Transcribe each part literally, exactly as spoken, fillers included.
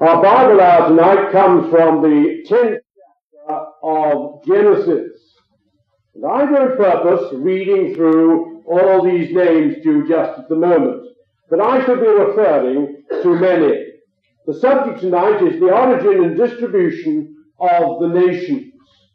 Our Bible hour tonight comes from the tenth chapter of Genesis. And I don't purpose reading through all these names to you just at the moment, but I shall be referring to many. The subject tonight is the origin and distribution of the nations.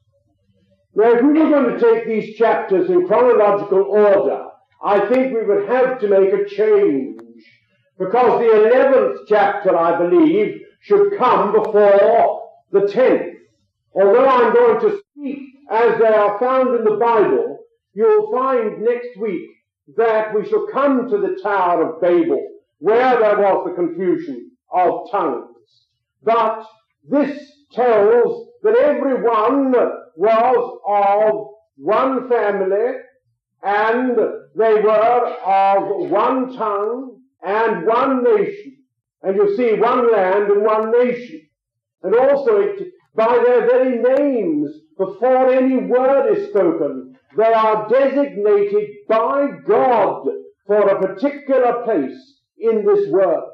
Now, if we were going to take these chapters in chronological order, I think we would have to make a change, because the eleventh chapter, I believe, should come before the tenth. Although I'm going to speak as they are found in the Bible, you'll find next week that we shall come to the Tower of Babel, where there was the confusion of tongues. But this tells that everyone was of one family, and they were of one tongue and one nation. And you see, one land and one nation. And also, it, by their very names, before any word is spoken, they are designated by God for a particular place in this world.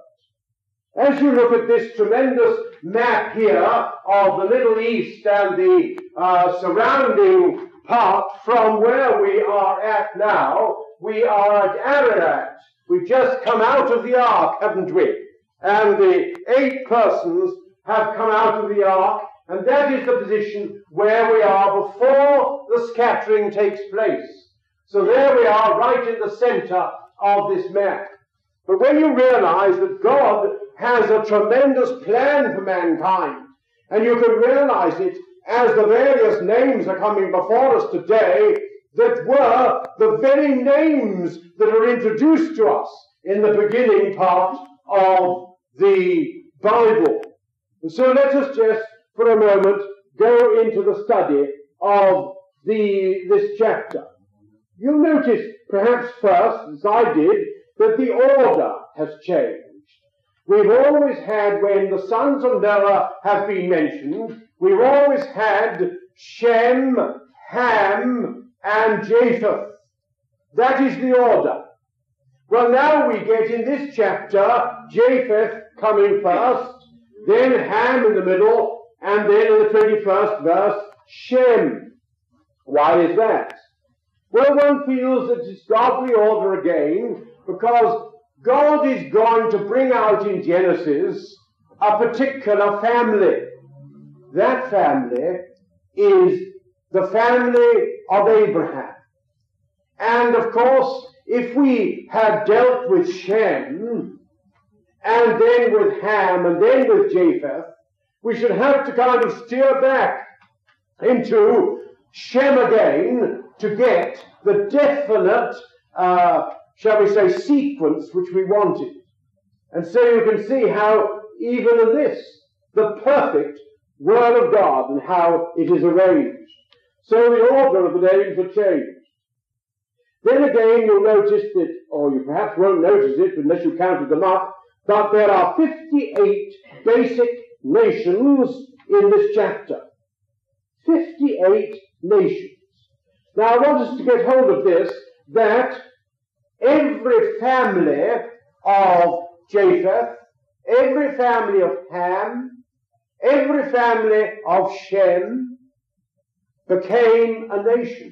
As you look at this tremendous map here of the Middle East and the uh, surrounding part from where we are at now, we are at Ararat. We've just come out of the ark, haven't we? And the eight persons have come out of the ark, and that is the position where we are before the scattering takes place. So there we are, right in the center of this map. But when you realize that God has a tremendous plan for mankind, and you can realize it as the various names are coming before us today that were the very names that are introduced to us in the beginning part of the Bible. And so let us just, for a moment, go into the study of the this chapter. You'll notice, perhaps first, as I did, that the order has changed. We've always had, when the sons of Noah have been mentioned, we've always had Shem, Ham, and Japheth. That is the order. Well, now we get in this chapter Japheth coming first, then Ham in the middle, and then in the twenty-first verse, Shem. Why is that? Well, one feels that it's godly order again, because God is going to bring out in Genesis a particular family. That family is the family of Abraham. And of course, if we had dealt with Shem, and then with Ham, and then with Japheth, we should have to kind of steer back into Shem again to get the definite, uh, shall we say, sequence which we wanted. And so you can see how, even in this, the perfect Word of God and how it is arranged. So the order of the names are changed. Then again, you'll notice that, or you perhaps won't notice it unless you counted them up, but there are fifty-eight basic nations in this chapter. fifty-eight nations. Now, I want us to get hold of this, that every family of Japheth, every family of Ham, every family of Shem became a nation.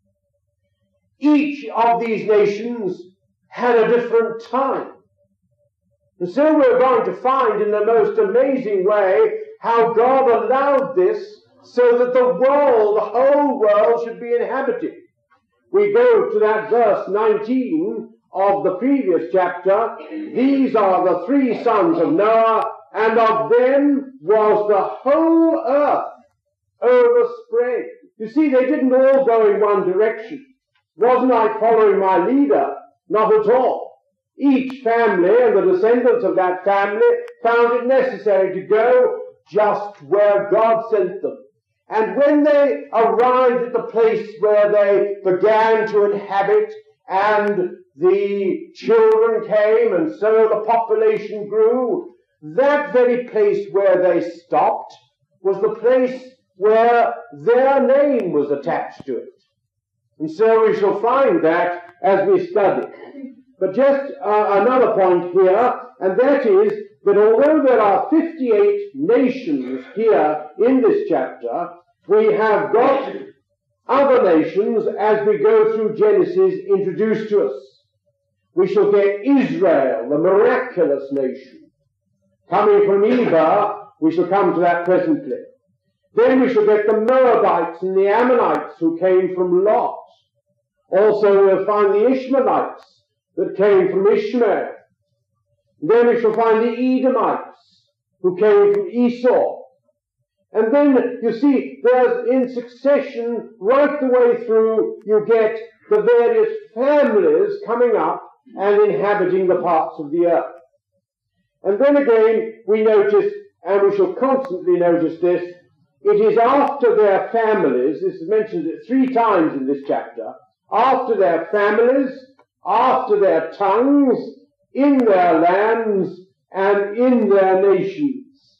Each of these nations had a different time. And so we're going to find in the most amazing way how God allowed this so that the world, the whole world, should be inhabited. We go to that verse nineteen of the previous chapter. These are the three sons of Noah, and of them was the whole earth overspread. You see, they didn't all go in one direction. Wasn't I following my leader? Not at all. Each family and the descendants of that family found it necessary to go just where God sent them. And when they arrived at the place where they began to inhabit, and the children came, and so the population grew, that very place where they stopped was the place where their name was attached to it. And so we shall find that as we study. But just uh, another point here, and that is that although there are fifty-eight nations here in this chapter, we have got other nations as we go through Genesis introduced to us. We shall get Israel, the miraculous nation. Coming from Eber, we shall come to that presently. Then we shall get the Moabites and the Ammonites who came from Lot. Also we'll find the Ishmaelites that came from Ishmael. Then we shall find the Edomites who came from Esau. And then, you see, there's in succession, right the way through, you get the various families coming up and inhabiting the parts of the earth. And then again, we notice, and we shall constantly notice this, it is after their families, this is mentioned three times in this chapter, after their families, after their tongues, in their lands, and in their nations.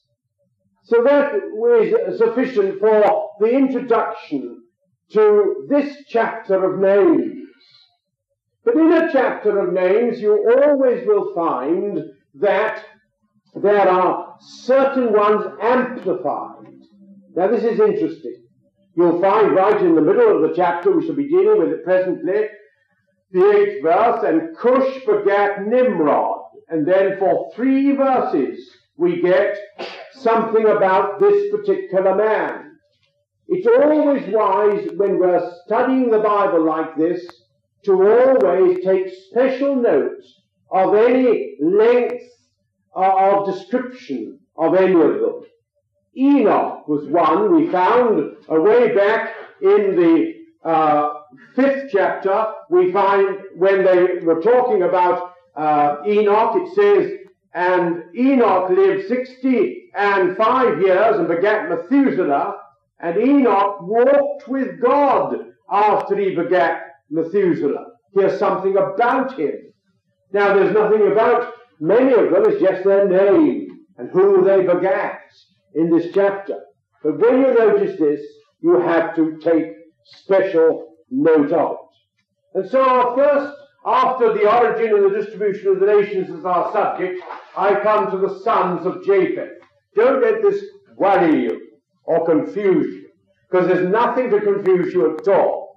So that is sufficient for the introduction to this chapter of names. But in a chapter of names, you always will find that there are certain ones amplified. Now this is interesting. You'll find right in the middle of the chapter, we shall be dealing with it presently, the eighth verse, and Cush begat Nimrod. And then for three verses we get something about this particular man. It's always wise when we're studying the Bible like this to always take special note of any length of description of any of them. Enoch was one we found uh, way back in the uh, fifth chapter. We find when they were talking about uh, Enoch, it says, and Enoch lived sixty and five years and begat Methuselah, and Enoch walked with God after he begat Methuselah. Here's something about him. Now there's nothing about many of them, it's just their name and who they begat in this chapter. But when you notice this, you have to take special note of it. And so our first, after the origin and the distribution of the nations as our subject, I come to the sons of Japheth. Don't let this worry you or confuse you, because there's nothing to confuse you at all.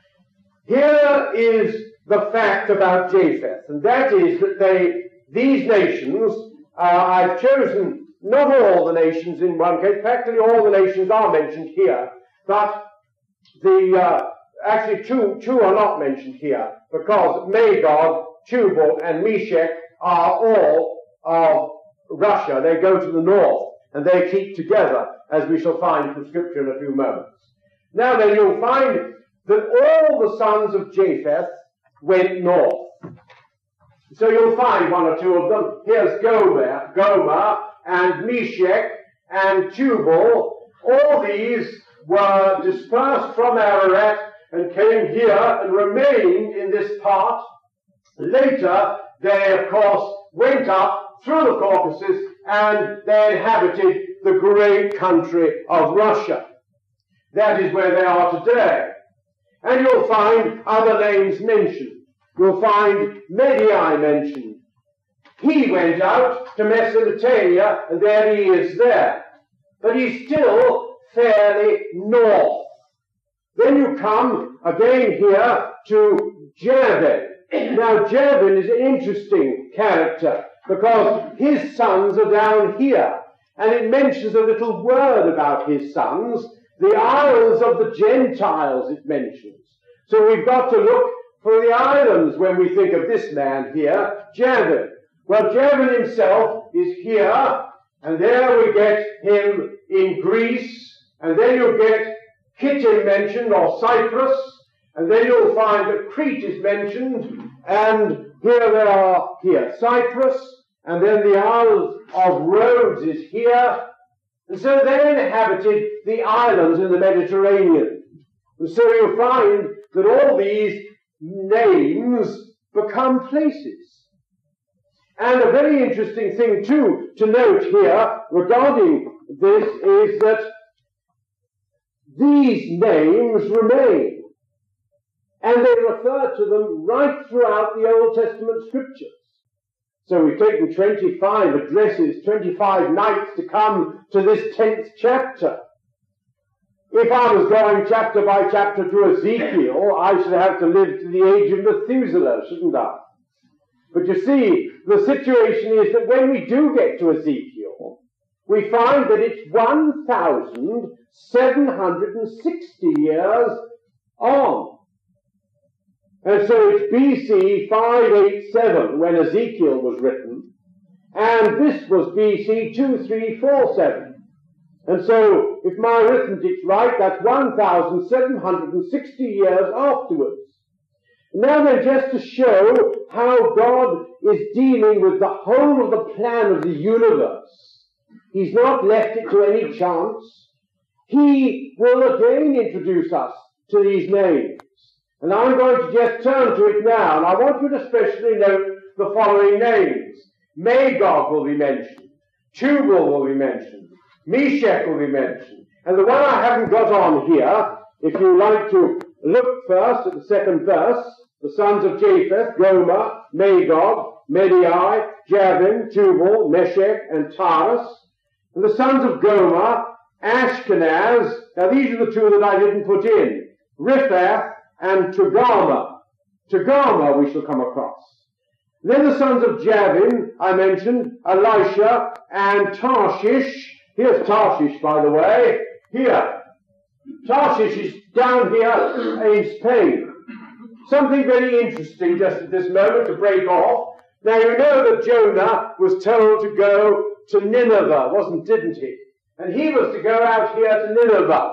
Here is the fact about Japheth, and that is that they, these nations, uh, I've chosen not all the nations in one case, practically all the nations are mentioned here, but the, uh, actually two, two are not mentioned here, because Magog, Tubal, and Meshech are all of Russia. They go to the north, and they keep together, as we shall find from Scripture in a few moments. Now then, you'll find that all the sons of Japheth went north. So you'll find one or two of them. Here's Gomer, Gomer, and Meshech, and Tubal. All these were dispersed from Ararat and came here and remained in this part. Later, they, of course, went up through the Caucasus and they inhabited the great country of Russia. That is where they are today. And you'll find other names mentioned. You'll find Medai mentioned. He went out to Mesopotamia, and there he is there. But he's still fairly north. Then you come again here to Javan. Now Javan is an interesting character, because his sons are down here. And it mentions a little word about his sons. The isles of the Gentiles it mentions. So we've got to look for the islands when we think of this man here, Javan. Well, Javan himself is here, and there we get him in Greece, and then you'll get Kittim mentioned, or Cyprus, and then you'll find that Crete is mentioned, and here they are here, Cyprus, and then the Isle of Rhodes is here, and so they inhabited the islands in the Mediterranean. And so you find that all these names become places. And a very interesting thing, too, to note here regarding this is that these names remain. And they refer to them right throughout the Old Testament Scriptures. So we've taken twenty-five addresses, twenty-five nights to come to this tenth chapter. If I was going chapter by chapter to Ezekiel, I should have to live to the age of Methuselah, shouldn't I? But you see, the situation is that when we do get to Ezekiel, we find that it's one thousand seven hundred sixty years on. And so it's B C five eighty-seven when Ezekiel was written, and this was B C twenty-three forty-seven. And so, if my arithmetic's right, that's one thousand seven hundred sixty years afterwards. Now then, just to show how God is dealing with the whole of the plan of the universe, He's not left it to any chance. He will again introduce us to these names. And I'm going to just turn to it now, and I want you to especially note the following names. Magog will be mentioned. Tubal will be mentioned. Meshach will be mentioned. And the one I haven't got on here, if you like to look first at the second verse, the sons of Japheth, Gomer, Magog, Medai, Javin, Tubal, Meshach, and Taras. And the sons of Gomer, Ashkenaz. Now these are the two that I didn't put in. Riphath and Togarmah. Togarmah we shall come across. Then the sons of Javin, I mentioned, Elisha and Tarshish. Here's Tarshish, by the way. Here. Tarshish is down here in Spain. Something very interesting just at this moment to break off. Now you know that Jonah was told to go to Nineveh, wasn't, didn't he? And he was to go out here to Nineveh.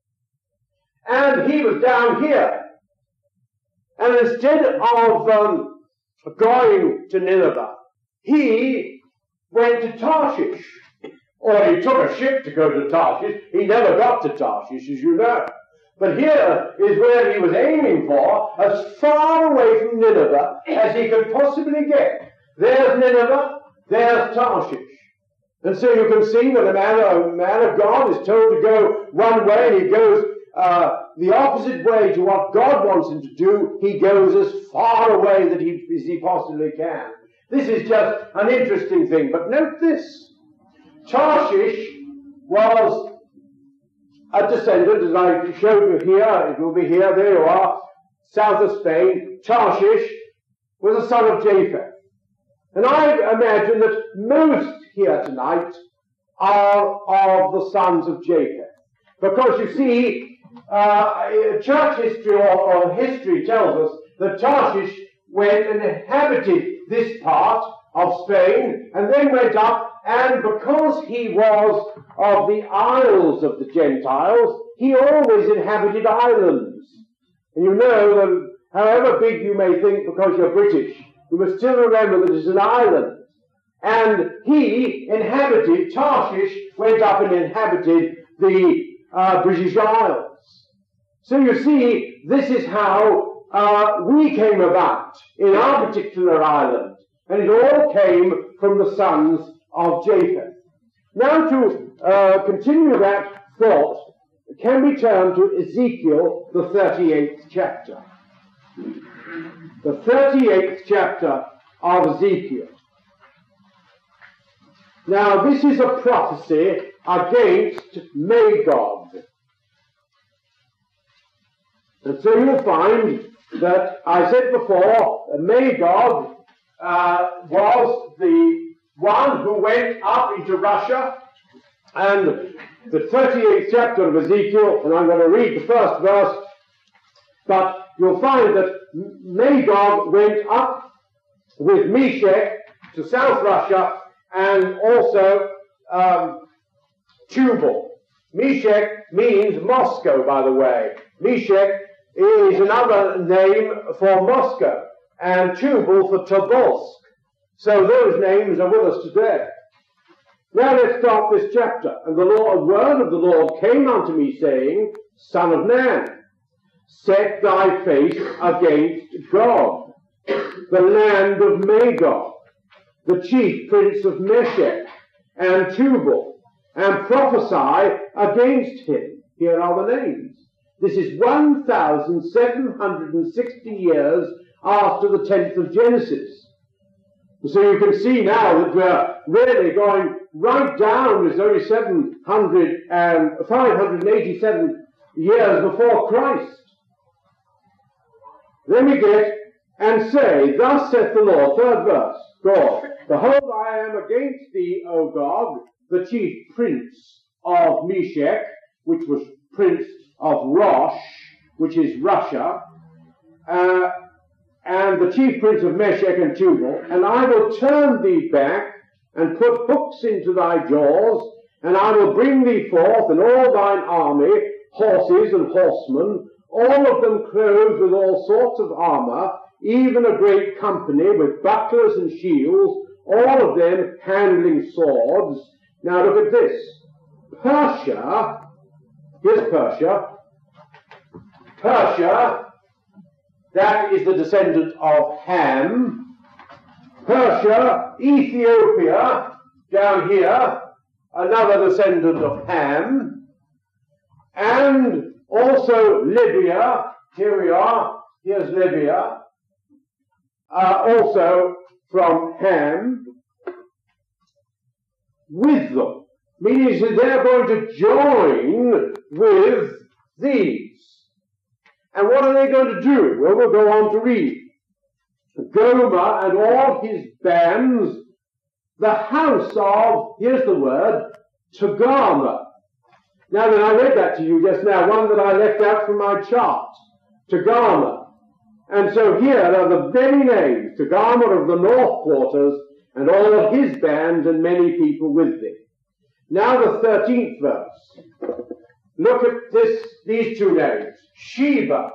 And he was down here. And instead of um, going to Nineveh, he went to Tarshish. Or he took a ship to go to Tarshish. He never got to Tarshish, as you know. But here is where he was aiming for, as far away from Nineveh as he could possibly get. There's Nineveh, there's Tarshish. And so you can see when a man, a man of God is told to go one way and he goes uh, the opposite way to what God wants him to do, he goes as far away that he, as he possibly can. This is just an interesting thing. But note this. Tarshish was a descendant, as I showed you here, it will be here, there you are, south of Spain. Tarshish was a son of Japheth. And I imagine that most here tonight are of the sons of Japheth. Because you see, uh, church history or, or history tells us that Tarshish went and inhabited this part of Spain and then went up. And because he was of the isles of the Gentiles, he always inhabited islands. And you know that however big you may think because you're British, you must still remember that it's an island. And he inhabited, Tarshish went up and inhabited the uh, British Isles. So you see, this is how uh, we came about in our particular island. And it all came from the sons of Japheth. Now to uh, continue that thought, can we turn to Ezekiel, the thirty-eighth chapter? The thirty-eighth chapter of Ezekiel. Now this is a prophecy against Magog. And so you'll find that I said before, Magog uh, was the one who went up into Russia, and the thirty-eighth chapter of Ezekiel, and I'm going to read the first verse, but you'll find that Magog went up with Meshach to South Russia, and also um, Tubal. Meshach means Moscow, by the way. Meshach is another name for Moscow, and Tubal for Tobolsk. So those names are with us today. Now let's start this chapter. And the Lord, word of the Lord came unto me, saying, Son of man, set thy face against Gog, the land of Magog, the chief prince of Meshech and Tubal, and prophesy against him. Here are the names. This is one thousand seven hundred sixty years after the tenth of Genesis. So you can see now that we're really going right down. It's only seven hundred and five hundred eighty-seven years before Christ. Then we get, and say, thus saith the Lord, third verse, God, behold, I am against thee, O Gog, the chief prince of Meshech, which was prince of Rosh, which is Russia, uh, and the chief prince of Meshech and Tubal, and I will turn thee back, and put hooks into thy jaws, and I will bring thee forth, and all thine army, horses and horsemen, all of them clothed with all sorts of armor, even a great company with bucklers and shields, all of them handling swords. Now look at this. Persia, here's Persia. Persia, that is the descendant of Ham. Persia, Ethiopia, down here, another descendant of Ham. And also Libya, here we are, here's Libya, uh, also from Ham, with them. Meaning that they're going to join with these. And what are they going to do? Well, we'll go on to read. Gomer and all his bands, the house of, here's the word, Togarmah. Now then, I read that to you just now, one that I left out from my chart, Togarmah. And so here are the very names, Togarmah of the north quarters, and all his bands and many people with them. Now the thirteenth verse. Look at this, these two names, Sheba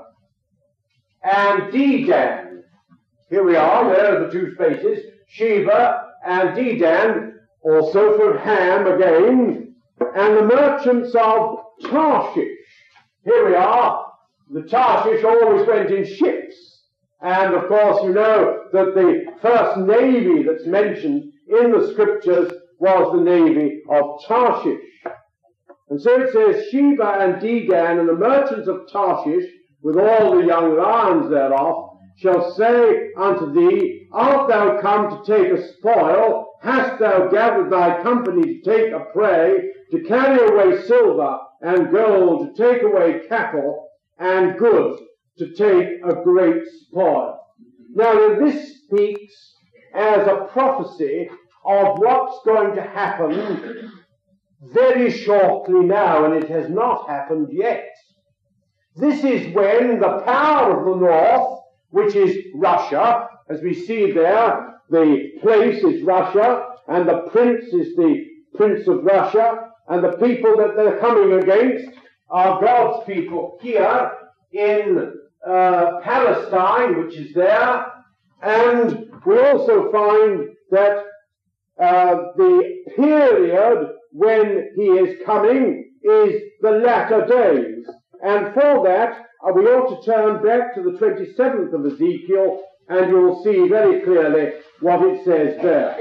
and Dedan. Here we are, there are the two spaces, Sheba and Dedan, also from Ham again, and the merchants of Tarshish. Here we are, the Tarshish always went in ships, and of course you know that the first navy that's mentioned in the scriptures was the navy of Tarshish. And so it says, Sheba and Dedan and the merchants of Tarshish, with all the young lions thereof, shall say unto thee, art thou come to take a spoil? Hast thou gathered thy company to take a prey, to carry away silver and gold, to take away cattle and goods, to take a great spoil? Now this speaks as a prophecy of what's going to happen very shortly now, and it has not happened yet. This is when the power of the north, which is Russia, as we see there, the place is Russia, and the prince is the prince of Russia, and the people that they're coming against are God's people here in uh, Palestine, which is there, and we also find that uh, the period when he is coming is the latter days. And for that, uh, we ought to turn back to the twenty-seventh of Ezekiel, and you'll see very clearly what it says there.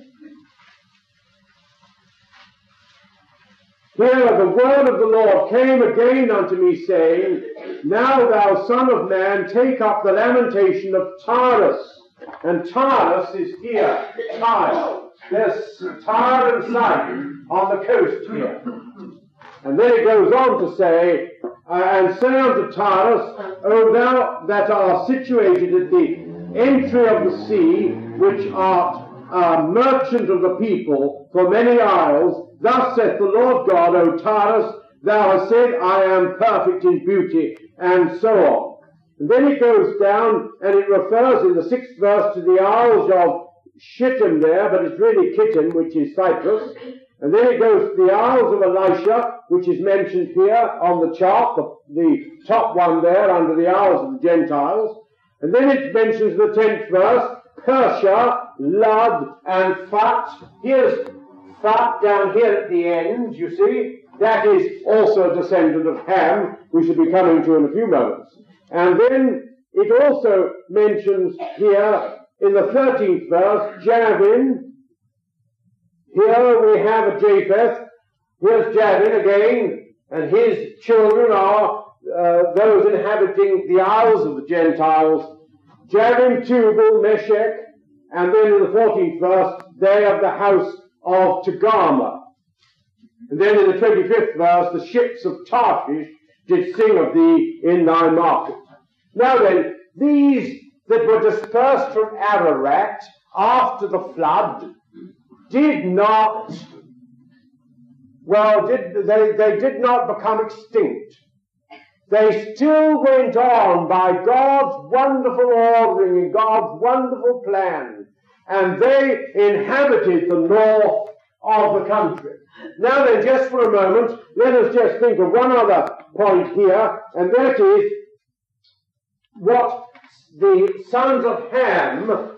Here the word of the Lord came again unto me, saying, Now thou son of man, take up the lamentation of Tyrus. And Tyrus is here, Tyre. There's Tyre and Sidon on the coast here. And then it goes on to say, uh, and say unto Tyrus, O thou that art situated at the entry of the sea, which art a merchant of the people for many isles, thus saith the Lord God, O Tyrus, thou hast said, I am perfect in beauty, and so on. And then it goes down, and it refers in the sixth verse to the Isles of Shittim there, but it's really Kittim, which is Cyprus. And then it goes to the Isles of Elisha, which is mentioned here on the chart, the, the top one there under the Isles of the Gentiles. And then it mentions the tenth verse, Persia, Lud, and Fat. Here's Fat down here at the end, you see. That is also a descendant of Ham, we shall be coming to in a few moments. And then it also mentions here in the thirteenth verse, Javin. Here we have a Japheth. Here's Javin again, and his children are uh, those inhabiting the isles of the Gentiles. Javin, Tubal, Meshech, And then in the fourteenth verse, they of the house of Togarmah. And then in the twenty-fifth verse, the ships of Tarshish did sing of thee in thy market. Now then, these that were dispersed from Ararat after the flood did not, well, did, they, they did not become extinct. They still went on by God's wonderful ordering and God's wonderful plan, and they inhabited the north of the country. Now then, just for a moment, let us just think of one other point here, and that is what the sons of Ham uh,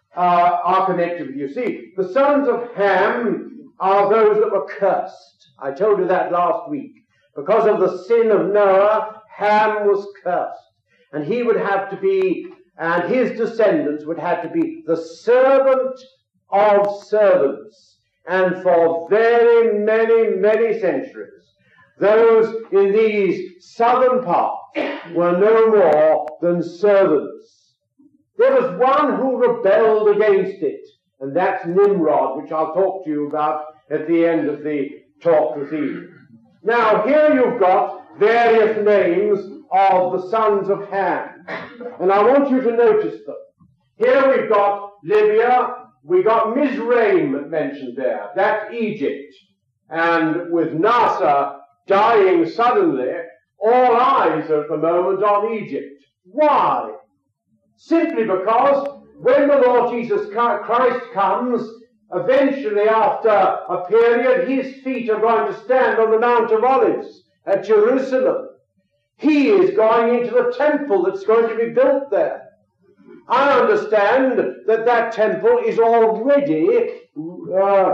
are connected with. You see, the sons of Ham are those that were cursed. I told you that last week. Because of the sin of Noah, Ham was cursed. And he would have to be, and his descendants would have to be the servant of servants. And for very many, many centuries, those in these southern parts were no more than servants. There was one who rebelled against it, and that's Nimrod, which I'll talk to you about at the end of the talk this evening. Now, here you've got various names of the sons of Ham, and I want you to notice them. Here we've got Libya, we got Mizraim mentioned there, that's Egypt, and with Nasser dying suddenly, all eyes are at the moment on Egypt. Why? Simply because when the Lord Jesus Christ comes, eventually after a period, his feet are going to stand on the Mount of Olives at Jerusalem. He is going into the temple that's going to be built there. I understand that that temple is already uh,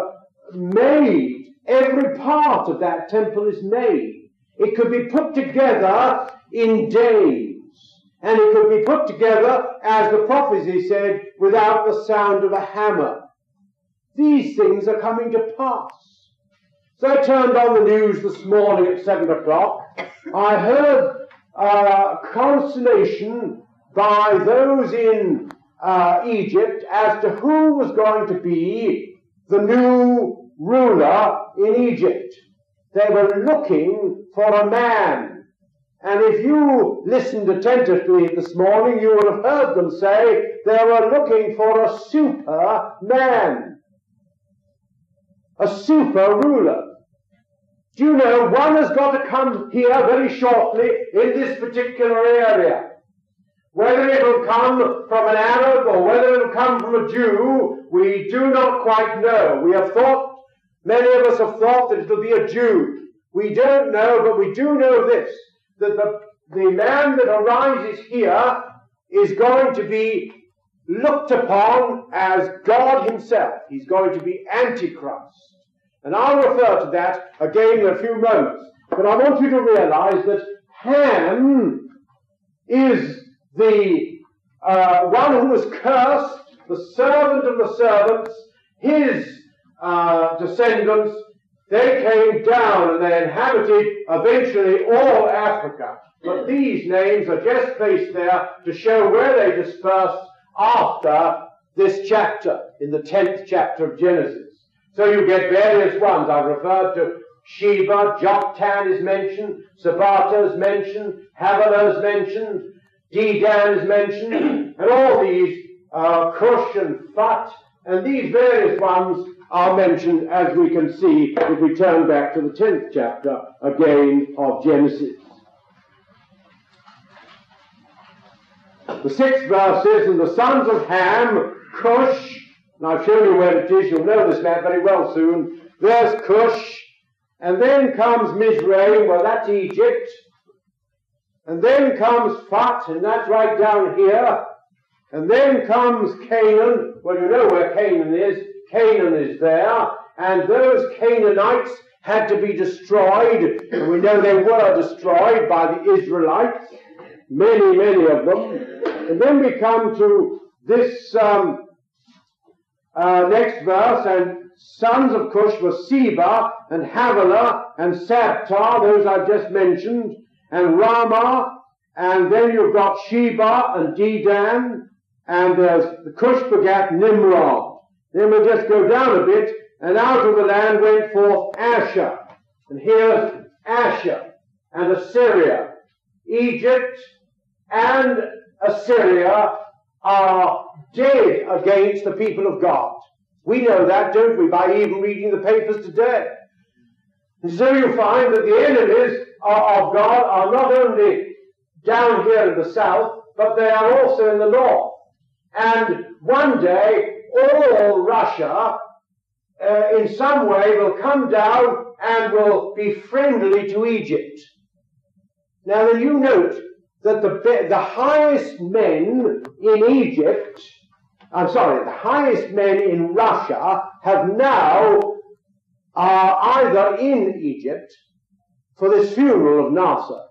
made. Every part of that temple is made. It could be put together in days. And it could be put together, as the prophecy said, without the sound of a hammer. These things are coming to pass. So I turned on the news this morning at seven o'clock. I heard uh, consternation by those in uh, Egypt as to who was going to be the new ruler in Egypt. They were looking for a man. And if you listened attentively this morning, you would have heard them say they were looking for a super man. A super ruler. Do you know, one has got to come here very shortly in this particular area. Whether it will come from an Arab or whether it will come from a Jew, we do not quite know. We have thought, many of us have thought that it will be a Jew. We don't know, but we do know this, that the, the man that arises here is going to be looked upon as God himself. He's going to be Antichrist. And I'll refer to that again in a few moments. But I want you to realize that Ham is the uh, one who was cursed, the servant of the servants. His uh, descendants, they came down and they inhabited eventually all Africa. But these names are just placed there to show where they dispersed after this chapter, in the tenth chapter of Genesis. So you get various ones. I've referred to Sheba, Joktan is mentioned, Sabata is mentioned, Havilah is mentioned, Dedan is mentioned, and all these, uh, Cush and Phut, and these various ones are mentioned, as we can see if we turn back to the tenth chapter again of Genesis. The sixth verse says, and the sons of Ham, Cush, and I've shown you where it is, you'll know this map very well soon. There's Cush, and then comes Mizraim, well that's Egypt, and then comes Phut, and that's right down here, and then comes Canaan, well you know where Canaan is, Canaan is there, and those Canaanites had to be destroyed, and we know they were destroyed by the Israelites, many, many of them, and then we come to this um, uh, next verse, and sons of Cush were Seba, and Havilah, and Sabta, those I've just mentioned, and Ramah, and then you've got Sheba and Dedan, and there's the Cush begat Nimrod. Then we'll just go down a bit, and out of the land went forth Asher. And here's Asher and Assyria. Egypt and Assyria are dead against the people of God. We know that, don't we, by even reading the papers today. And so you find that the enemies of God are not only down here in the south, but they are also in the north. And one day, all Russia, uh, in some way, will come down and will be friendly to Egypt. Now, then you note that the, the highest men in Egypt, I'm sorry, the highest men in Russia have now are either in Egypt for this funeral of Nasser,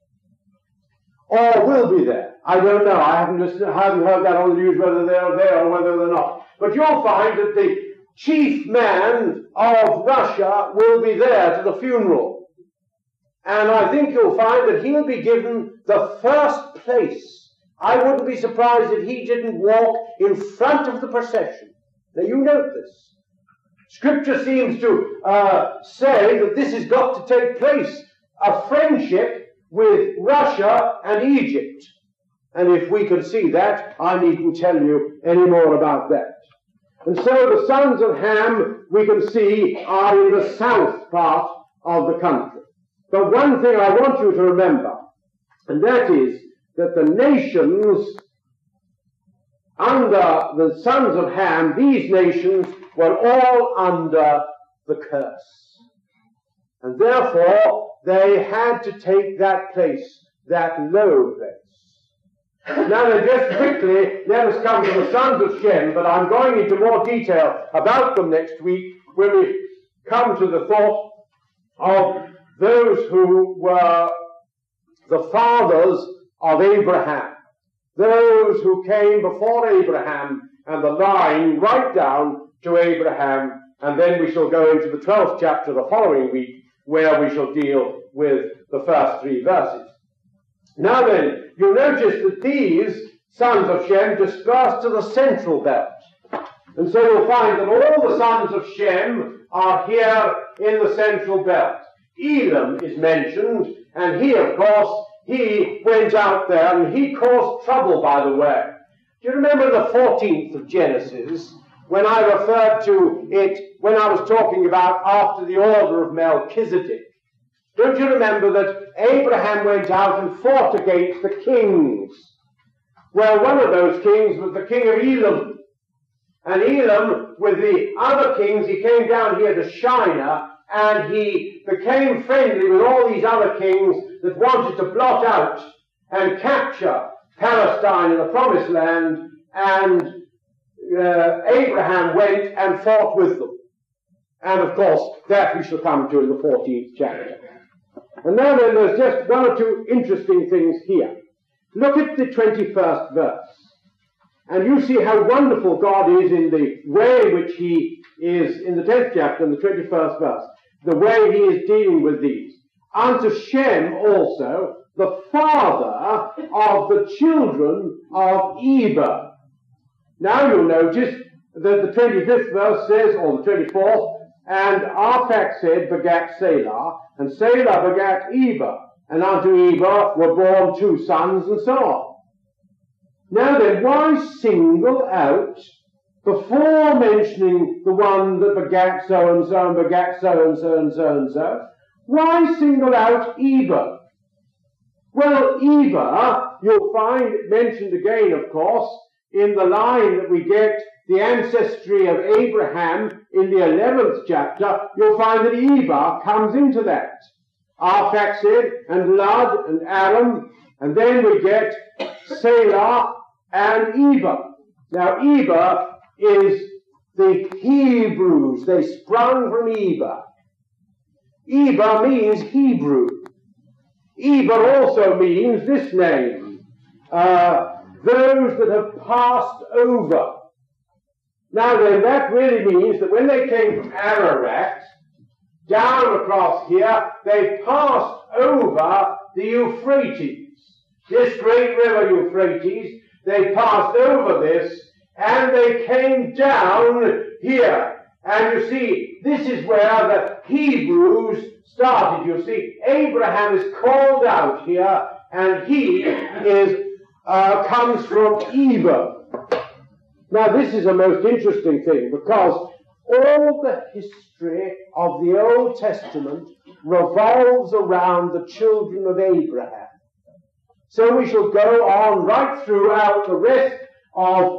or will be there. I don't know. I haven't listened, I haven't heard that on the news whether they're there or whether they're not. But you'll find that the chief man of Russia will be there to the funeral. And I think you'll find that he'll be given the first place. I wouldn't be surprised if he didn't walk in front of the procession. Now you note this. Scripture seems to uh, say that this has got to take place, a friendship with Russia and Egypt. And if we could see that, I needn't tell you any more about that. And so the sons of Ham, we can see, are in the south part of the country. But one thing I want you to remember, and that is that the nations under the sons of Ham, these nations were all under the curse. And therefore, they had to take that place, that low place. Now then, just quickly, let us come to the sons of Shem, but I'm going into more detail about them next week when we come to the thought of those who were the fathers of Abraham, those who came before Abraham, and the line right down to Abraham, and then we shall go into the twelfth chapter the following week, where we shall deal with the first three verses. Now then, you'll notice that these sons of Shem disperse to the central belt. And so you'll find that all the sons of Shem are here in the central belt. Elam is mentioned, and he, of course, he went out there, and he caused trouble, by the way. Do you remember the fourteenth of Genesis, when I referred to it, when I was talking about after the order of Melchizedek? Don't you remember that Abraham went out and fought against the kings? Well, one of those kings was the king of Elam. And Elam, with the other kings, he came down here to Shinar, and he became friendly with all these other kings that wanted to blot out and capture Palestine and the Promised Land, and uh, Abraham went and fought with them. And of course, that we shall come to in the fourteenth chapter. And now then, there's just one or two interesting things here. Look at the twenty-first verse. And you see how wonderful God is in the way in which he is, in the tenth chapter, in the twenty-first verse, the way he is dealing with these. Unto Shem also, the father of the children of Eber. Now you'll notice that the twenty-fifth verse says, or the twenty-fourth, and Arphaxad begat Selah, and Selah begat Eber, and unto Eber were born two sons, and so on. Now then, why single out, before mentioning the one that begat so-and-so, and begat so-and-so, and so-and-so, why single out Eber? Well, Eber, you'll find mentioned again, of course, in the line that we get the ancestry of Abraham in the eleventh chapter. You'll find that Eber comes into that. Arphaxad and Lud and Aram, and then we get Selah and Eber. Now, Eber is the Hebrews. They sprung from Eber. Eber means Hebrew. Eber also means this name, uh, those that have passed over. Now then, that really means that when they came from Ararat, down across here, they passed over the Euphrates, this great river Euphrates, they passed over this, and they came down here. And you see, this is where the Hebrews started. You see, Abraham is called out here, and he is uh, comes from Eber. Now, this is a most interesting thing, because all the history of the Old Testament revolves around the children of Abraham. So we shall go on right throughout the rest of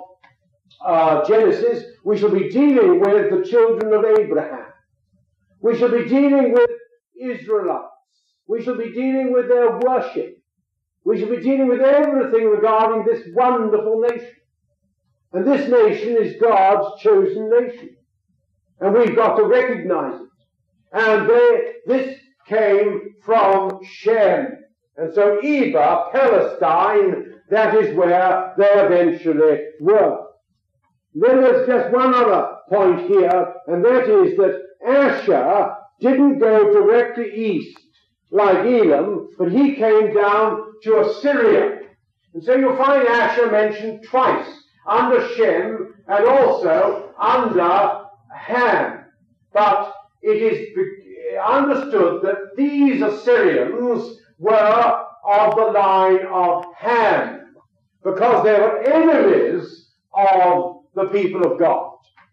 uh, Genesis. We shall be dealing with the children of Abraham. We shall be dealing with Israelites. We shall be dealing with their worship. We shall be dealing with everything regarding this wonderful nation. And this nation is God's chosen nation. And we've got to recognize it. And they, this came from Shem. And so Eber, Palestine, that is where they eventually were. Then there's just one other point here, and that is that Asher didn't go directly east like Elam, but he came down to Assyria. And so you'll find Asher mentioned twice, under Shem and also under Ham. But it is understood that these Assyrians were of the line of Ham, because they were enemies of the people of God.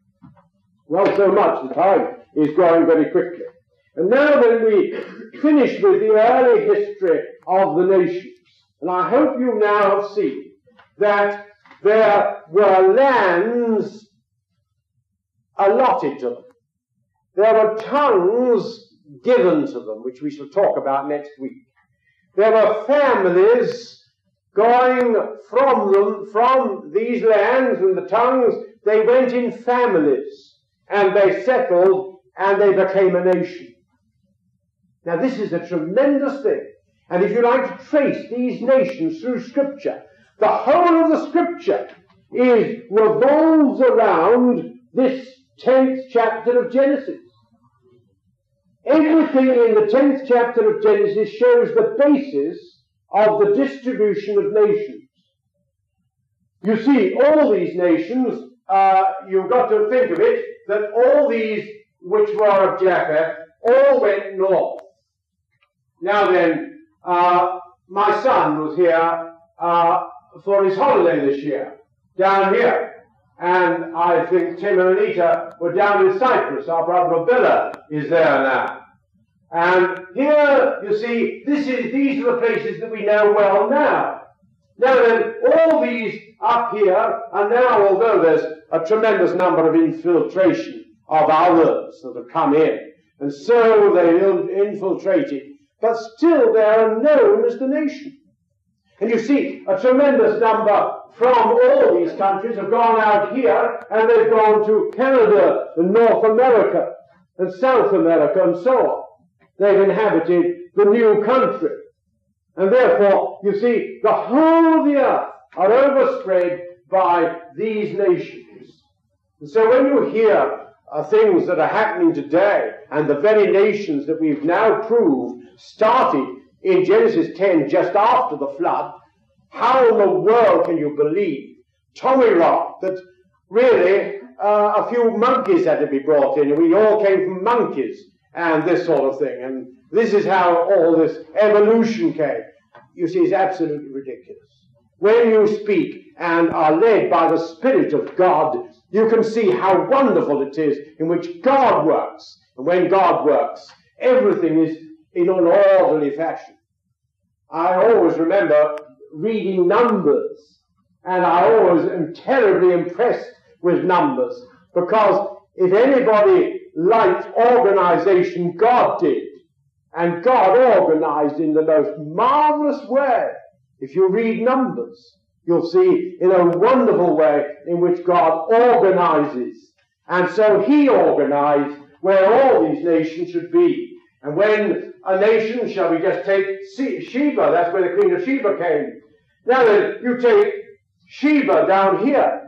Well, so much, the time is going very quickly. And now then we finish with the early history of the nations. And I hope you now see that there were lands allotted to them. There were tongues given to them, which we shall talk about next week. There were families going from them, from these lands and the tongues. They went in families, and they settled, and they became a nation. Now this is a tremendous thing. And if you like to trace these nations through Scripture, the whole of the Scripture is revolves around this tenth chapter of Genesis. Everything in the tenth chapter of Genesis shows the basis of the distribution of nations. You see, all these nations, uh, you've got to think of it, that all these which were of Japheth all went north. Now then, uh, my son was here uh, for his holiday this year, down here. And I think Tim and Anita were down in Cyprus. Our brother Abilla is there now. And here, you see, this is, these are the places that we know well now. Now then, all these up here, and now, although there's a tremendous number of infiltration of others that have come in, and so they infiltrated, but still they are known as the nation. And you see, a tremendous number from all these countries have gone out here, and they've gone to Canada and North America and South America and so on. They've inhabited the new country. And therefore, you see, the whole of the earth are overspread by these nations. And so when you hear uh, things that are happening today, and the very nations that we've now proved started in Genesis ten just after the flood, how in the world can you believe, Tommy Rock, that really uh, a few monkeys had to be brought in, and we all came from monkeys, and this sort of thing, and this is how all this evolution came. You see, it's absolutely ridiculous. When you speak and are led by the Spirit of God, you can see how wonderful it is in which God works. And when God works, everything is in an orderly fashion. I always remember reading Numbers, and I always am terribly impressed with Numbers, because if anybody liked organization, God did. And God organized in the most marvelous way. If you read Numbers, you'll see in a wonderful way in which God organizes. And so he organized where all these nations should be. And when a nation, shall we just take Sheba, that's where the Queen of Sheba came. Now then, you take Sheba down here.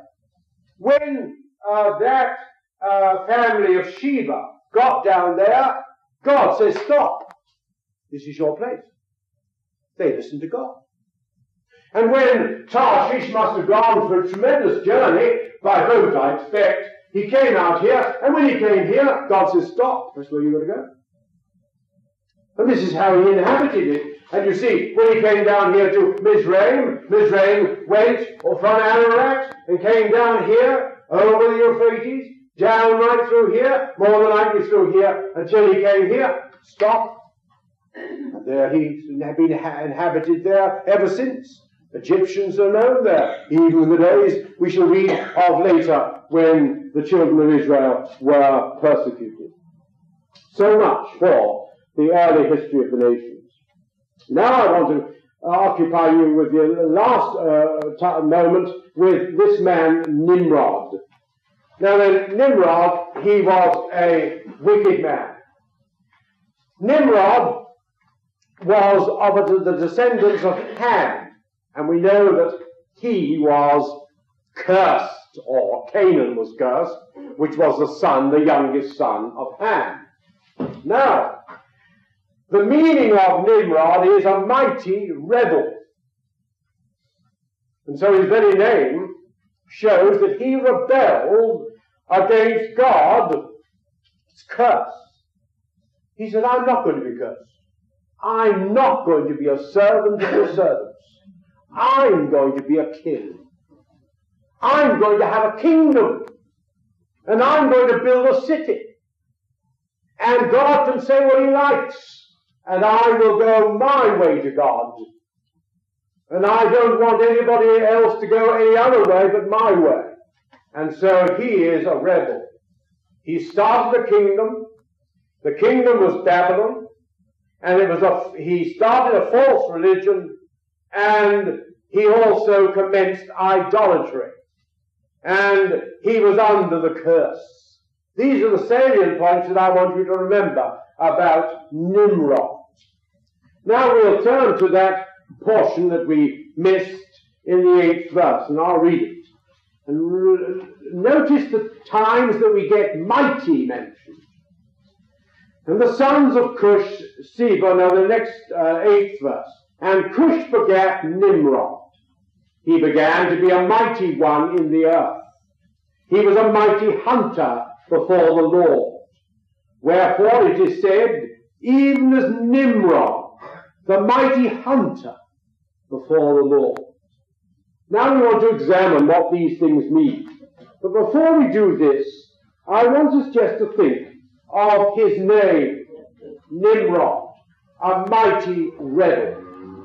When uh, that uh, family of Sheba got down there, God says, stop. This is your place. They listened to God. And when Tarshish must have gone for a tremendous journey, by boat I expect, he came out here, and when he came here, God says, stop, that's where you've got to go. And this is how he inhabited it. And you see, when he came down here to Mizraim, Mizraim went from Ararat and came down here, over the Euphrates, down right through here, more than likely through here, until he came here, stop. And there he's been inhabited there ever since. Egyptians are known there, even in the days we shall read of later when the children of Israel were persecuted. So much for the early history of the nations. Now I want to occupy you with the last uh, t- moment with this man Nimrod. Now then, Nimrod, he was a wicked man. Nimrod was of the descendants of Ham. And we know that he was cursed, or Canaan was cursed, which was the son, the youngest son of Ham. Now, the meaning of Nimrod is a mighty rebel. And so his very name shows that he rebelled against God's curse. He said, I'm not going to be cursed. I'm not going to be a servant of your servants. I'm going to be a king. I'm going to have a kingdom. And I'm going to build a city. And God can say what he likes. And I will go my way to God. And I don't want anybody else to go any other way but my way. And so he is a rebel. He started a kingdom. The kingdom was Babylon. And it was a, he started a false religion. And he also commenced idolatry. And he was under the curse. These are the salient points that I want you to remember about Nimrod. Now we'll turn to that portion that we missed in the eighth verse, and I'll read it. And re- notice the times that we get mighty mentioned. And the sons of Cush, Seba, now the next uh, eighth verse. And Cush begat Nimrod. He began to be a mighty one in the earth. He was a mighty hunter before the Lord. Wherefore it is said, even as Nimrod, the mighty hunter before the Lord. Now we want to examine what these things mean. But before we do this, I want us just to think of his name, Nimrod, a mighty rebel.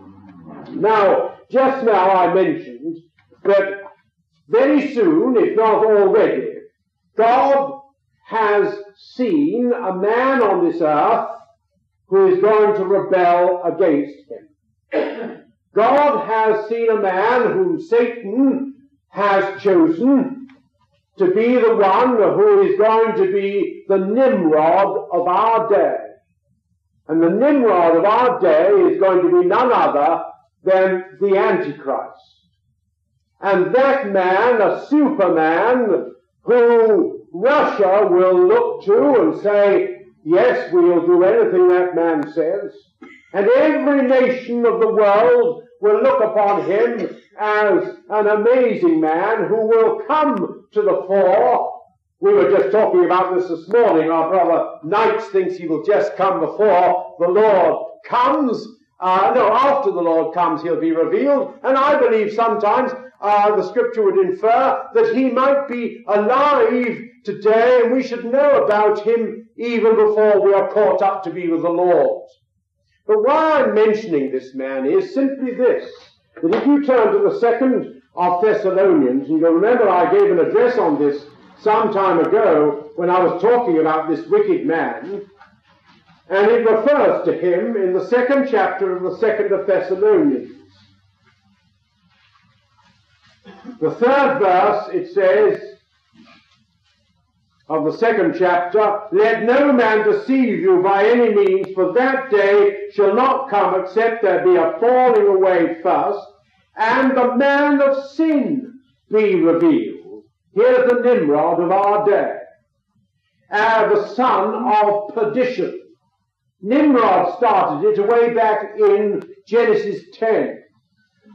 Now, just now I mentioned that very soon, if not already, God has seen a man on this earth who is going to rebel against him. God has seen a man whom Satan has chosen to be the one who is going to be the Nimrod of our day. And the Nimrod of our day is going to be none other than the Antichrist. And that man, a superman, who Russia will look to and say, yes, we'll do anything that man says. And every nation of the world will look upon him as an amazing man who will come to the fore. We were just talking about this this morning. Our brother Knights thinks he will just come before the Lord comes. Uh, no, after the Lord comes, he'll be revealed. And I believe sometimes uh, the scripture would infer that he might be alive today, and we should know about him even before we are caught up to be with the Lord. But why I'm mentioning this man is simply this, that if you turn to the second of Thessalonians, and you'll remember I gave an address on this some time ago when I was talking about this wicked man, and it refers to him in the second chapter of the second of Thessalonians. The third verse, it says, of the second chapter, let no man deceive you by any means, for that day shall not come except there be a falling away first, and the man of sin be revealed. Here's the Nimrod of our day, uh, the son of perdition. Nimrod started it way back in Genesis ten.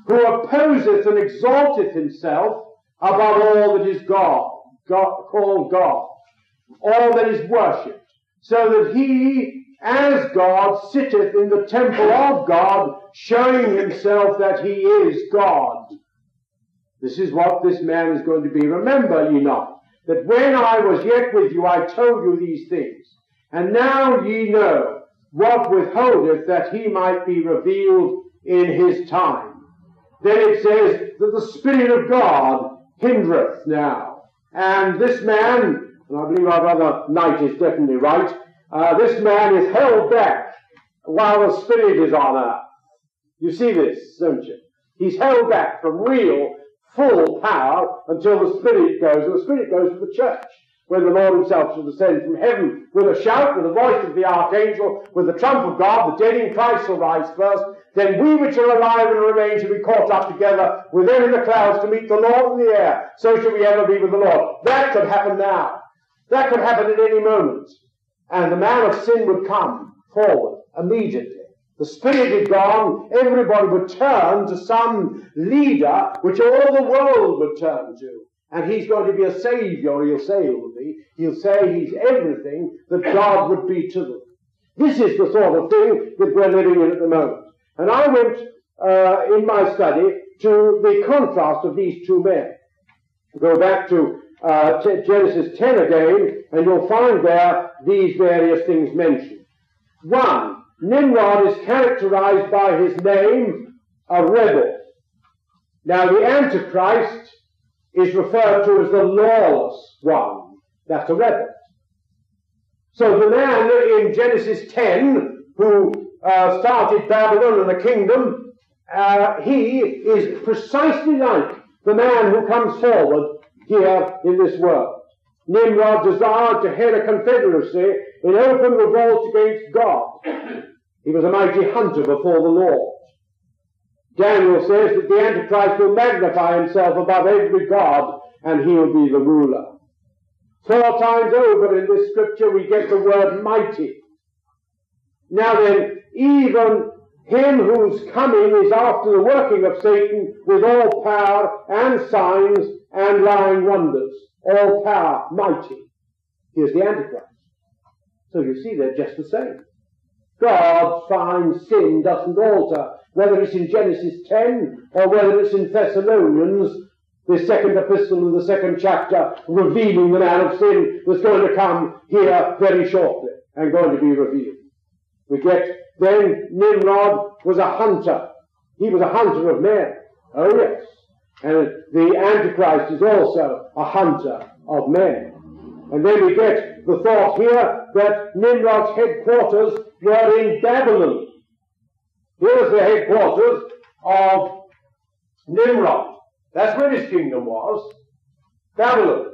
who opposeth and exalteth himself above all that is God, God called God, all that is worshipped, so that he, as God, sitteth in the temple of God, showing himself that he is God. This is what this man is going to be. Remember ye not, that when I was yet with you, I told you these things. And now ye know what withholdeth, that he might be revealed in his time. Then it says that the Spirit of God hindereth now. And this man, and I believe our brother Knight is definitely right, uh, this man is held back while the Spirit is on earth. You see this, don't you? He's held back from real, full power until the Spirit goes, and the Spirit goes to the church, when the Lord himself shall descend from heaven with a shout, with the voice of the archangel, with the trump of God. The dead in Christ shall rise first. Then we which are alive and remain shall be caught up together with them in the clouds to meet the Lord in the air. So shall we ever be with the Lord. That could happen now. That could happen at any moment. And the man of sin would come forward immediately. The Spirit is gone. Everybody would turn to some leader which all the world would turn to. And he's going to be a saviour, he'll say he will be. He'll say he's everything that God would be to them. This is the sort of thing that we're living in at the moment. And I went uh, in my study to the contrast of these two men. Go back to uh, Genesis ten again, and you'll find there these various things mentioned. One, Nimrod is characterized by his name, a rebel. Now the Antichrist is referred to as the lawless one. That's a rebel. So the man in Genesis ten who uh, started Babylon and the kingdom, uh, he is precisely like the man who comes forward here in this world. Nimrod desired to head a confederacy in open revolt against God. He was a mighty hunter before the Lord. Daniel says that the Antichrist will magnify himself above every god, and he'll be the ruler. Four times over in this scripture we get the word mighty. Now then, even him whose coming is after the working of Satan with all power and signs and lying wonders. All power, mighty. Here's the Antichrist. So you see they're just the same. God's fine sin doesn't alter, whether it's in Genesis ten or whether it's in Thessalonians, the second epistle and the second chapter, revealing the man of sin that's going to come here very shortly and going to be revealed. We get, then Nimrod was a hunter. He was a hunter of men. Oh yes. And the Antichrist is also a hunter of men. And then we get the thought here that Nimrod's headquarters were in Babylon. Here's the headquarters of Nimrod. That's where his kingdom was. Babylon.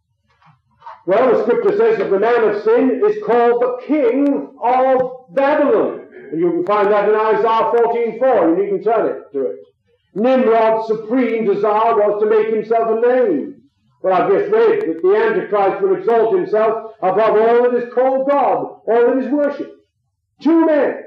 Well, the scripture says that the man of sin is called the king of Babylon. And you can find that in Isaiah fourteen four. You can turn it to it. Nimrod's supreme desire was to make himself a name. Well, I've just read that the Antichrist will exalt himself above all that is called God, all that is worshipped. Two men,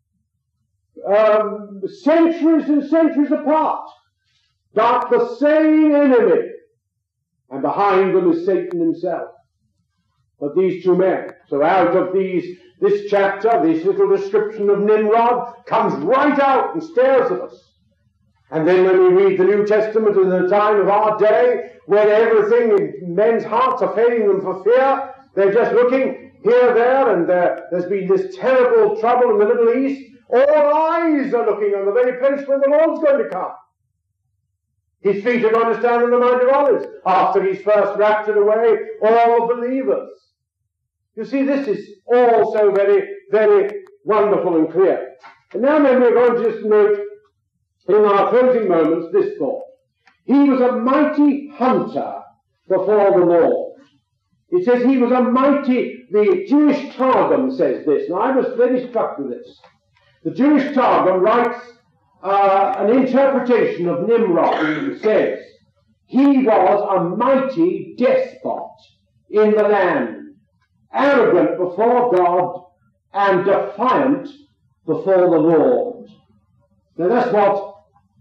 um, centuries and centuries apart, but the same enemy, and behind them is Satan himself. But these two men, so out of these, this chapter, this little description of Nimrod comes right out and stares at us. And then when we read the New Testament in the time of our day, when everything in men's hearts are failing them for fear, they're just looking here, there, and there, there's been this terrible trouble in the Middle East. All eyes are looking on the very place where the Lord's going to come. His feet are going to stand on the Mount of Olives after he's first raptured away all believers. You see, this is all so very, very wonderful and clear. And now then we're going to just note in our closing moments this thought. He was a mighty hunter before the Lord. It says he was a mighty, the Jewish Targum says this, and I was very struck with this. The Jewish Targum writes uh, an interpretation of Nimrod, and says, he was a mighty despot in the land, arrogant before God and defiant before the Lord. Now that's what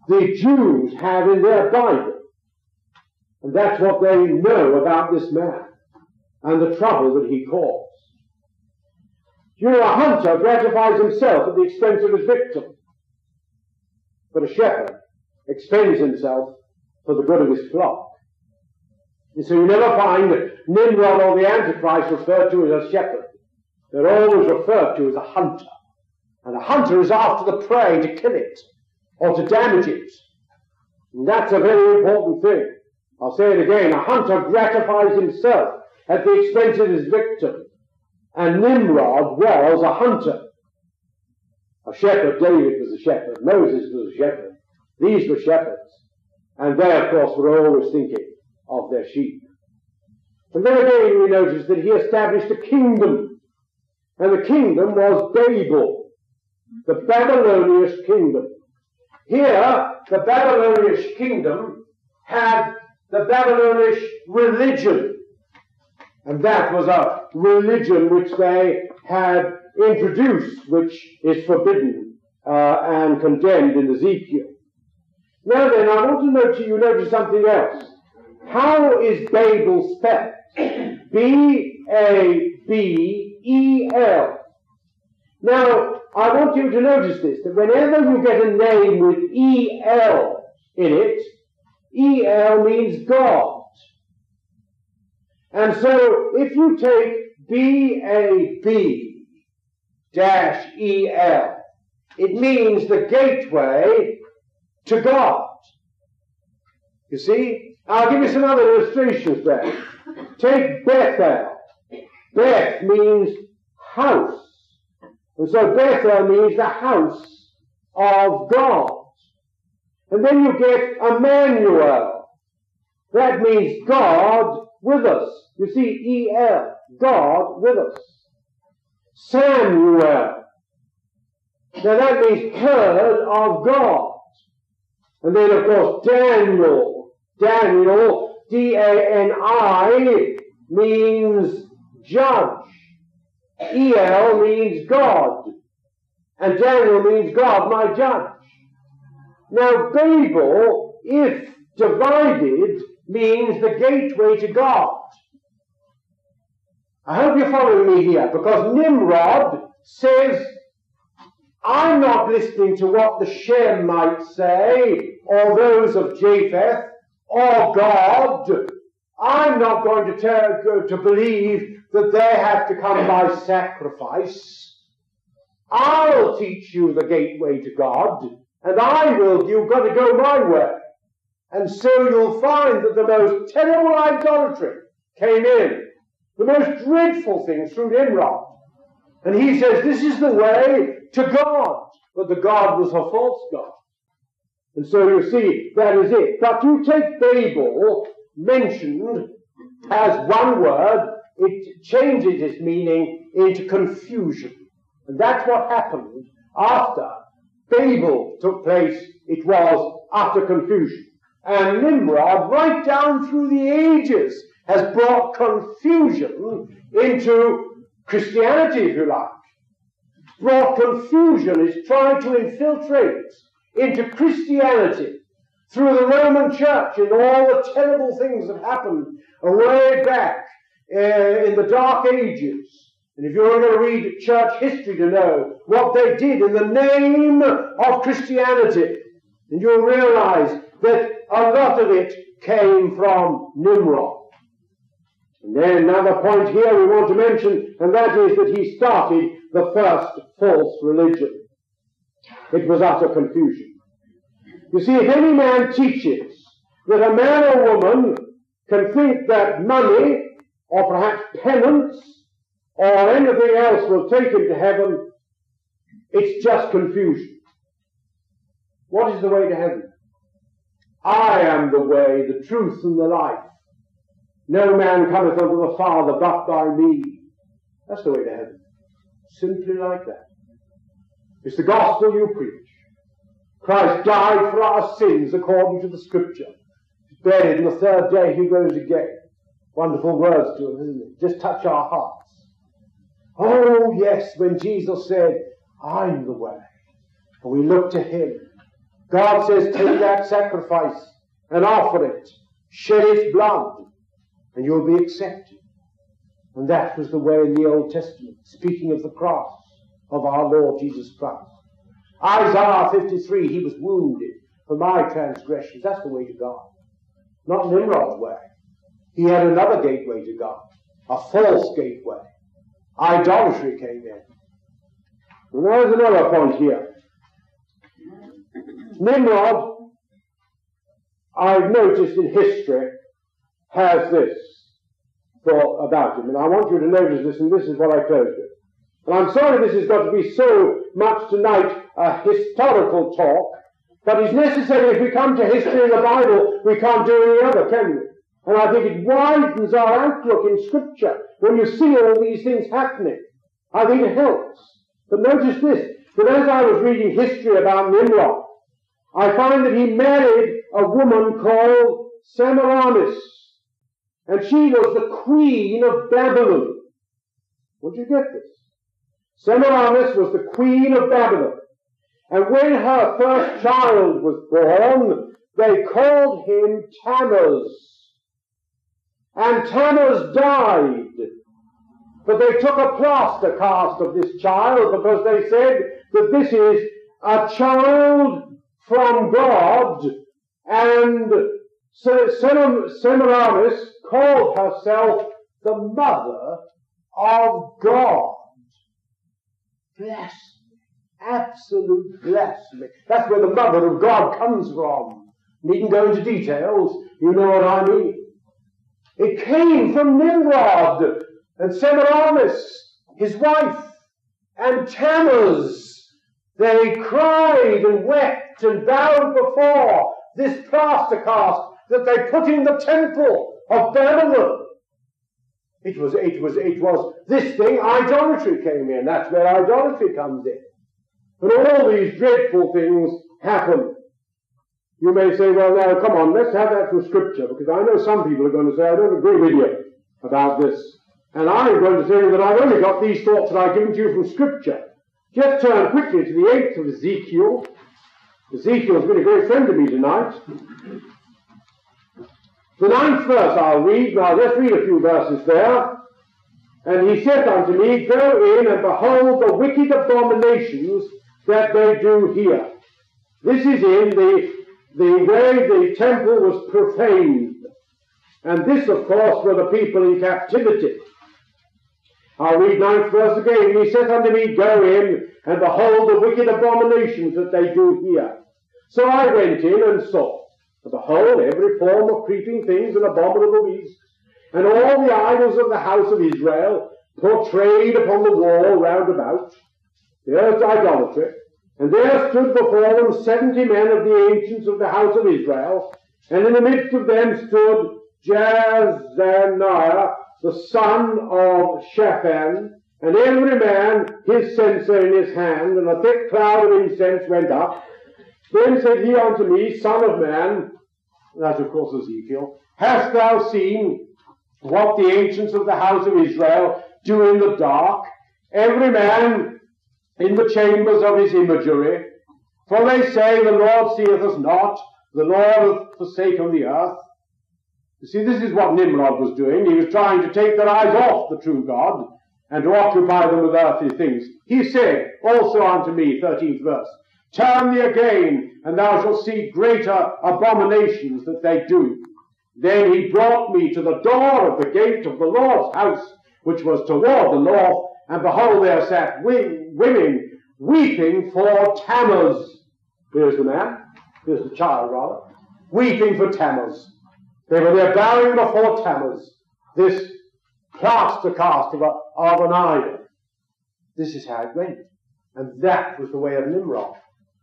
the Jews have in their Bible. And that's what they know about this man and the trouble that he caused. You know, a hunter gratifies himself at the expense of his victim, but a shepherd expends himself for the good of his flock. And so you never find Nimrod or the Antichrist referred to as a shepherd. They're always referred to as a hunter. And a hunter is after the prey to kill it or to damage it. And that's a very important thing. I'll say it again. A hunter gratifies himself at the expense of his victim. And Nimrod was a hunter. A shepherd, David was a shepherd. Moses was a shepherd. These were shepherds. And they, of course, were always thinking of their sheep. And then again we notice that he established a kingdom. And the kingdom was Babel, the Babylonian kingdom. Here, the Babylonian kingdom had the Babylonian religion. And that was a religion which they had introduced, which is forbidden uh, and condemned in Ezekiel. Now then, I want to note to you notice something else. How is Babel spelled? B A B E L. Now, I want you to notice this, that whenever you get a name with E L in it, E L means God. And so, if you take B A B dash E L, it means the gateway to God. You see? I'll give you some other illustrations there. Take Bethel. Beth means house. And so Bethel means the house of God. And then you get Emmanuel. That means God with us. You see, E L, God with us. Samuel. Now that means heard of God. And then, of course, Daniel. Daniel, D A N I, means judge. E L means God. And Daniel means God, my judge. Now, Babel, if divided, means the gateway to God. I hope you're following me here, because Nimrod says, I'm not listening to what the Shem might say, or those of Japheth, or God. I'm not going to, tell, to believe that they have to come by sacrifice. I'll teach you the gateway to God, and I will, you've got to go my way. And so you'll find that the most terrible idolatry came in, the most dreadful things through Nimrod. And he says, this is the way to God. But the God was a false God. And so you see, that is it. But you take Babel, mentioned as one word, it changes its meaning into confusion. And that's what happened after Babel took place. It was utter confusion. And Nimrod, right down through the ages, has brought confusion into Christianity, if you like. Brought confusion, is trying to infiltrate into Christianity through the Roman Church and all the terrible things that happened way back uh, in the Dark Ages. And if you're going to read church history to know what they did in the name of Christianity, then you'll realize that a lot of it came from Nimrod. And then another point here we want to mention, and that is that he started the first false religion. It was utter confusion. You see, if any man teaches that a man or woman can think that money, or perhaps penance, or anything else will take him to heaven, it's just confusion. What is the way to heaven? I am the way, the truth, and the life. No man cometh unto the Father but by me. That's the way to heaven. Simply like that. It's the gospel you preach. Christ died for our sins according to the Scripture. He's buried, and the third day he rose again. Wonderful words to him, isn't it? Just touch our hearts. Oh, yes, when Jesus said, I'm the way, and we look to him. God says, take that sacrifice and offer it. Shed its blood, and you'll be accepted. And that was the way in the Old Testament, speaking of the cross of our Lord Jesus Christ. Isaiah fifty-three, he was wounded for my transgressions. That's the way to God. Not Nimrod's way. He had another gateway to God, a false gateway. Idolatry came in. And there's another point here. Nimrod, I've noticed in history, has this thought about him. And I want you to notice this, and this is what I close with. And I'm sorry this has got to be so much tonight a historical talk, but it's necessary if we come to history in the Bible, we can't do any other, can we? And I think it widens our outlook in Scripture when you see all these things happening. I think it helps. But notice this, that as I was reading history about Nimrod, I find that he married a woman called Semiramis, and she was the queen of Babylon. Would you get this? Semiramis was the queen of Babylon. And when her first child was born, they called him Tammuz. And Tammuz died. But they took a plaster cast of this child because they said that this is a child from God. And Semiramis called herself the mother of God. Blasphemy. Absolute blasphemy. That's where the mother of God comes from. Needn't go into details. You know what I mean. It came from Nimrod and Semiramis, his wife, and Tammuz. They cried and wept and bowed before this plaster cast that they put in the temple of Babylon. It was, it was, it was this thing, idolatry came in. That's where idolatry comes in. And all these dreadful things happen. You may say, well, now, come on, let's have that from Scripture, because I know some people are going to say, I don't agree with you about this. And I'm going to say that I've only got these thoughts that I've given to you from Scripture. Just turn quickly to the eighth of Ezekiel. Ezekiel's been a great friend to me tonight. The ninth verse I'll read, now just read a few verses there. And he said unto me, go in and behold the wicked abominations that they do here. This is in the, the way the temple was profaned. And this, of course, were the people in captivity. I'll read ninth verse again. He said unto me, go in and behold the wicked abominations that they do here. So I went in and saw. And behold, every form of creeping things and abominable beasts, and all the idols of the house of Israel, portrayed upon the wall round about. There's idolatry. And there stood before them seventy men of the ancients of the house of Israel, and in the midst of them stood Jaazaniah, the son of Shaphan, and every man his censer in his hand, and a thick cloud of incense went up. Then said he unto me, Son of man, that's of course Ezekiel, hast thou seen what the ancients of the house of Israel do in the dark, every man in the chambers of his imagery? For they say, the Lord seeth us not, the Lord hath forsaken the earth. You see, this is what Nimrod was doing. He was trying to take their eyes off the true God and to occupy them with earthly things. He said also unto me, thirteenth verse, turn thee again, and thou shalt see greater abominations that they do. Then he brought me to the door of the gate of the Lord's house, which was toward the north, and behold, there sat women weeping for Tammuz. Here's the man, here's the child rather, weeping for Tammuz. They were there bowing before Tammuz, this plaster cast of, a, of an idol. This is how it went. And that was the way of Nimrod.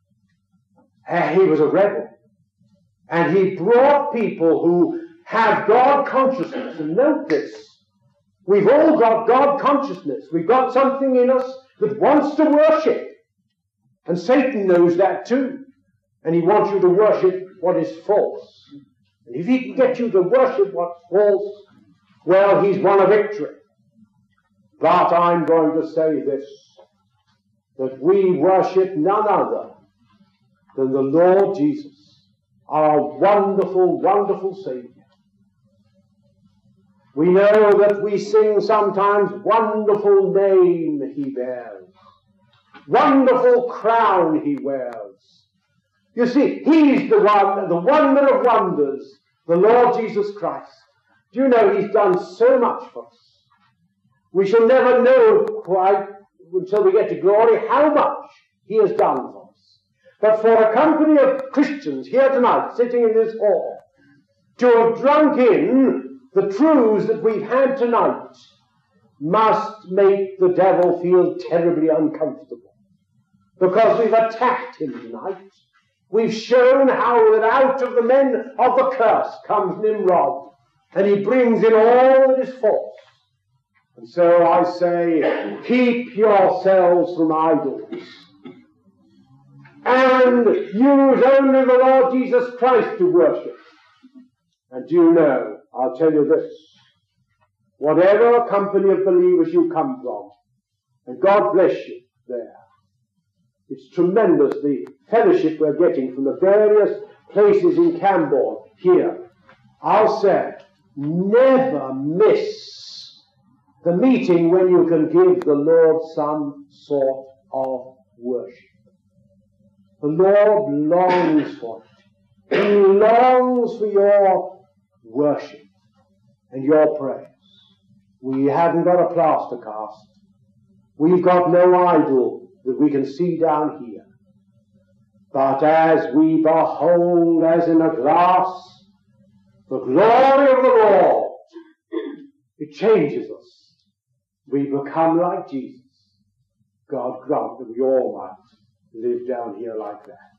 And he was a rebel. And he brought people who have God consciousness. And note this. We've all got God consciousness. We've got something in us that wants to worship. And Satan knows that too. And he wants you to worship what is false. And if he can get you to worship what's false, well, he's won a victory. But I'm going to say this, that we worship none other than the Lord Jesus, our wonderful, wonderful Saviour. We know that we sing sometimes, wonderful name he bears, wonderful crown he wears. You see, he's the one, the wonder of wonders, the Lord Jesus Christ. Do you know he's done so much for us? We shall never know quite until we get to glory how much he has done for us. But for a company of Christians here tonight, sitting in this hall, to have drunk in the truths that we've had tonight must make the devil feel terribly uncomfortable. Because we've attacked him tonight. We've shown how that out of the men of the curse comes Nimrod, and he brings in all that is false. And so I say, keep yourselves from idols, and use only the Lord Jesus Christ to worship. And do you know, I'll tell you this, whatever company of believers you come from, and God bless you there, it's tremendous the fellowship we're getting from the various places in Camborne here. I'll say, never miss the meeting when you can give the Lord some sort of worship. The Lord longs for it. He longs for your worship and your praise. We haven't got a plaster cast. We've got no idol that we can see down here. But as we behold as in a glass the glory of the Lord, it changes us. We become like Jesus. God grant that we all might live down here like that.